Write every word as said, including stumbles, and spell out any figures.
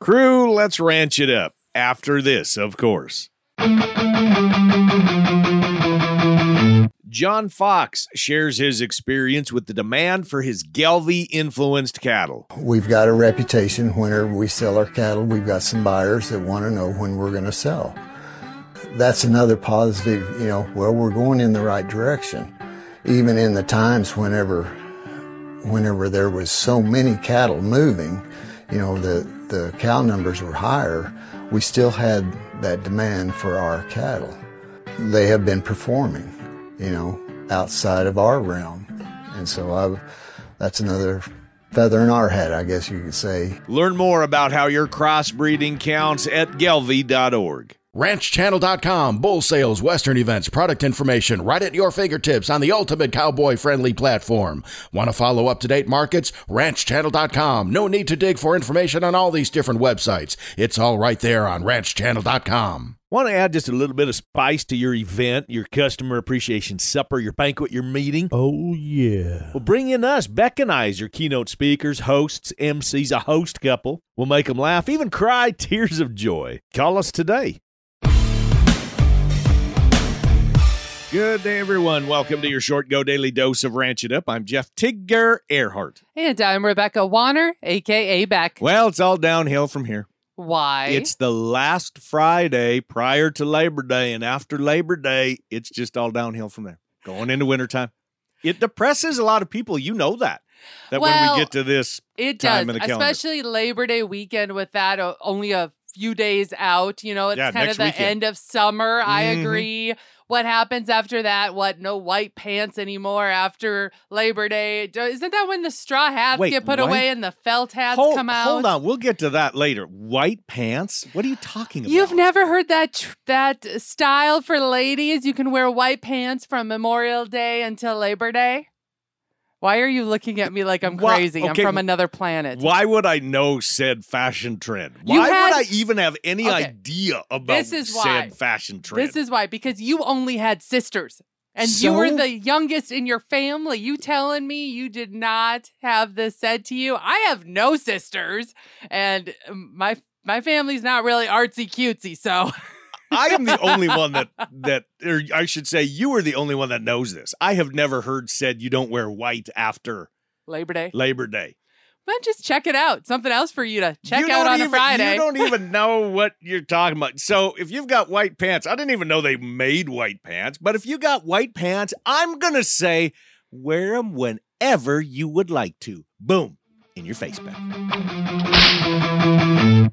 Crew, let's ranch it up. After this, of course. John Fox shares his experience with the demand for his Gelbvieh-influenced cattle. We've got a reputation whenever we sell our cattle. We've got some buyers that want to know when we're going to sell. That's another positive, you know, well, we're going in the right direction. Even in the times whenever whenever there was so many cattle moving, you know, the, the cow numbers were higher, we still had that demand for our cattle. They have been performing, you know, outside of our realm. And so I, that's another feather in our hat, I guess you could say. Learn more about how your crossbreeding counts at gelbvieh dot org. ranch channel dot com, bull sales, western events, product information right at your fingertips on the ultimate cowboy-friendly platform. Want to follow up-to-date markets? ranch channel dot com. No need to dig for information on all these different websites. It's all right there on ranch channel dot com. Want to add just a little bit of spice to your event, your customer appreciation supper, your banquet, your meeting? Oh, yeah. Well, bring in us, Beck and I, as your keynote speakers, hosts, M Cs, a host couple. We'll make them laugh, even cry tears of joy. Call us today. Good day, everyone. Welcome to your short Go Daily Dose of Ranch It Up. I'm Jeff Tigger Earhart. And I'm Rebecca Warner, a k a. Beck. Well, it's all downhill from here. Why? It's the last Friday prior to Labor Day, and after Labor Day, it's just all downhill from there. Going into wintertime. It depresses a lot of people. You know that. That well, when we get to this it time does, in the calendar. Especially Labor Day weekend with that uh, only a few days out. You know, it's Yeah, kind next of the weekend. end of summer. I Mhm. agree. What happens after that? What? No white pants anymore after Labor Day? Do- Isn't that when the straw hats Wait, get put white- away and the felt hats Hold, come out? hold on. We'll get to that later. White pants? What are you talking about? You've never heard that tr- that style for ladies? You can wear white pants from Memorial Day until Labor Day? Why are you looking at me like I'm Why- crazy? okay, I'm from another planet. Why would I know said fashion trend? You Why had- would I even have any Okay. idea about This is why. said fashion trend? This is why, because you only had sisters. And So? you were the youngest in your family. You telling me you did not have this said to you? I have no sisters, and my my family's not really artsy cutesy, so I am the only one that, that, or I should say, you are the only one that knows this. I have never heard said you don't wear white after Labor Day. Labor Day. Well, just check it out. Something else for you to check You out don't on even, a Friday. You don't even know what you're talking about. So if you've got white pants, I didn't even know they made white pants, but if you got white pants, I'm going to say wear them whenever you would like to. Boom. In your face, back.